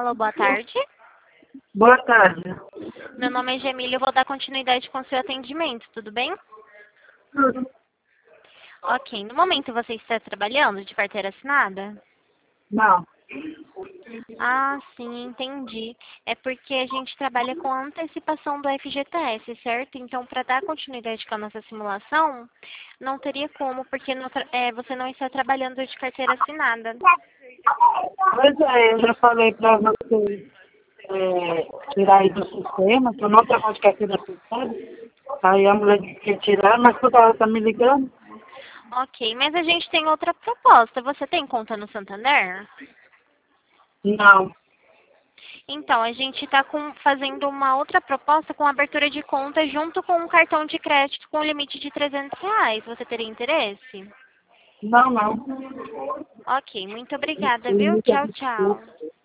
Alô, boa tarde. Boa tarde. Meu nome é Gemília, eu vou dar continuidade com o seu atendimento, tudo bem? Tudo? Ok, no momento você está trabalhando de carteira assinada? Não. Ah, sim, entendi. É porque a gente trabalha com a antecipação do FGTS, certo? Então, para dar continuidade com a nossa simulação, não teria como, porque você não está trabalhando de carteira assinada. Pois é, eu já falei para você tirar aí do sistema, que eu não trabalho de carteira assinada. Aí a mulher disse que ia tirar, mas toda hora tá me ligando. Ok, mas a gente tem outra proposta. Você tem conta no Santander? Não. Então, a gente está fazendo uma outra proposta com abertura de conta junto com um cartão de crédito com limite de R$ 300. Você teria interesse? Não, não. Ok, muito obrigada, viu? Liga, Tchau, tchau. desculpa.